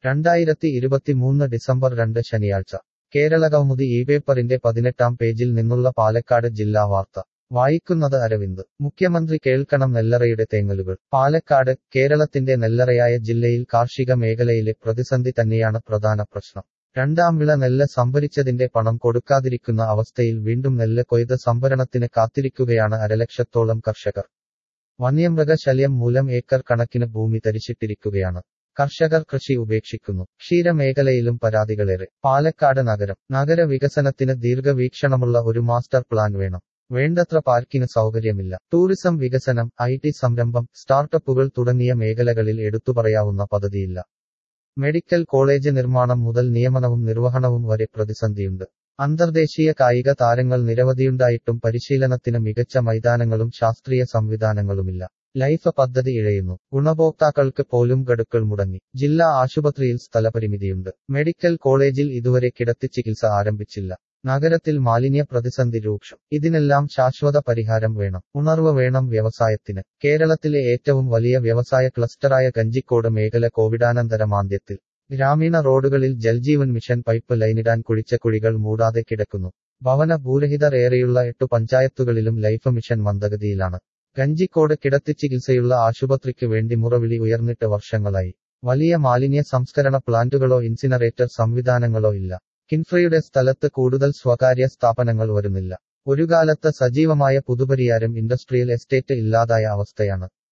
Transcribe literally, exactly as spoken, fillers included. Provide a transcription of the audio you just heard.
രണ്ടായിരത്തി ഇരുപത്തിമൂന്ന് ഡിസംബർ രണ്ട് ശനിയാഴ്ച കേരളകൗമുദി ഈ പേപ്പറിന്റെ പതിനെട്ടാം പേജിൽ നിന്നുള്ള പാലക്കാട് ജില്ലാ വാർത്ത വായിക്കുന്നത് അരവിന്ദ്. മുഖ്യമന്ത്രി കേൾക്കണം നെല്ലറയുടെ തേങ്ങലുകൾ. പാലക്കാട്. കേരളത്തിന്റെ നെല്ലറയായ ജില്ലയിൽ കാർഷിക മേഖലയിലെ പ്രതിസന്ധി തന്നെയാണ് പ്രധാന പ്രശ്നം. രണ്ടാം വിള നെല്ല് സംഭരിച്ചതിന്റെ പണം കൊടുക്കാതിരിക്കുന്ന അവസ്ഥയിൽ വീണ്ടും നെല്ല് കൊയ്ത് സംഭരണത്തിന് കാത്തിരിക്കുകയാണ് അരലക്ഷത്തോളം കർഷകർ. വന്യമൃഗശല്യം മൂലം ഏക്കർ കണക്കിന് ഭൂമി തരിശിട്ടിരിക്കുകയാണ്. കർഷകർ കൃഷി ഉപേക്ഷിക്കുന്നു. ക്ഷീരമേഖലയിലും പരാതികളേറെ. പാലക്കാട് നഗരം. നഗര വികസനത്തിന് ദീർഘവീക്ഷണമുള്ള ഒരു മാസ്റ്റർ പ്ലാൻ വേണം. വേണ്ടത്ര പാർക്കിന് സൗകര്യമില്ല. ടൂറിസം വികസനം, ഐ ടി സംരംഭം, സ്റ്റാർട്ടപ്പുകൾ തുടങ്ങിയ മേഖലകളിൽ എടുത്തുപറയാവുന്ന പദ്ധതിയില്ല. മെഡിക്കൽ കോളേജ് നിർമ്മാണം മുതൽ നിയമനവും നിർവഹണവും വരെ പ്രതിസന്ധിയുണ്ട്. അന്തർദേശീയ കായിക താരങ്ങൾ നിരവധിയുണ്ടായിട്ടും പരിശീലനത്തിന് മികച്ച മൈതാനങ്ങളും ശാസ്ത്രീയ സംവിധാനങ്ങളുമില്ല. ലൈഫ് പദ്ധതി ഇഴയുന്നു. ഗുണഭോക്താക്കൾക്ക് പോലും ഗഡുക്കൾ മുടങ്ങി. ജില്ലാ ആശുപത്രിയിൽ സ്ഥലപരിമിതിയുണ്ട്. മെഡിക്കൽ കോളേജിൽ ഇതുവരെ കിടത്തിച്ചികിത്സ ആരംഭിച്ചില്ല. നഗരത്തിൽ മാലിന്യ പ്രതിസന്ധി രൂക്ഷം. ഇതിനെല്ലാം ശാശ്വത പരിഹാരം വേണം. ഉണർവ് വേണം വ്യവസായത്തിന്. കേരളത്തിലെ ഏറ്റവും വലിയ വ്യവസായ ക്ലസ്റ്ററായ കഞ്ചിക്കോട് മേഖല കോവിഡാനന്തര മാന്ദ്യത്തിൽ. ഗ്രാമീണ റോഡുകളിൽ ജൽജീവൻ മിഷൻ പൈപ്പ് ലൈനിടാൻ കുഴിച്ച കുഴികൾ മൂടാതെ കിടക്കുന്നു. ഭവന ഭൂരഹിതർ ഏറെയുള്ള എട്ടു പഞ്ചായത്തുകളിലും ലൈഫ് മിഷൻ മന്ദഗതിയിലാണ്. കഞ്ചിക്കോട് കിടത്തിച്ചികിത്സയുള്ള ആശുപത്രിക്ക് വേണ്ടി മുറവിളി ഉയർന്നിട്ട് വർഷങ്ങളായി. വലിയ മാലിന്യ സംസ്കരണ പ്ലാന്റുകളോ ഇൻസിനറേറ്റർ സംവിധാനങ്ങളോ ഇല്ല. കിൻഫ്രയുടെ സ്ഥലത്ത് കൂടുതൽ സ്വകാര്യ സ്ഥാപനങ്ങൾ വരുന്നില്ല. ഒരു കാലത്ത് സജീവമായ പുതുപരിയാരം ഇൻഡസ്ട്രിയൽ എസ്റ്റേറ്റ് ഇല്ലാതായ അവസ്ഥയാണ്.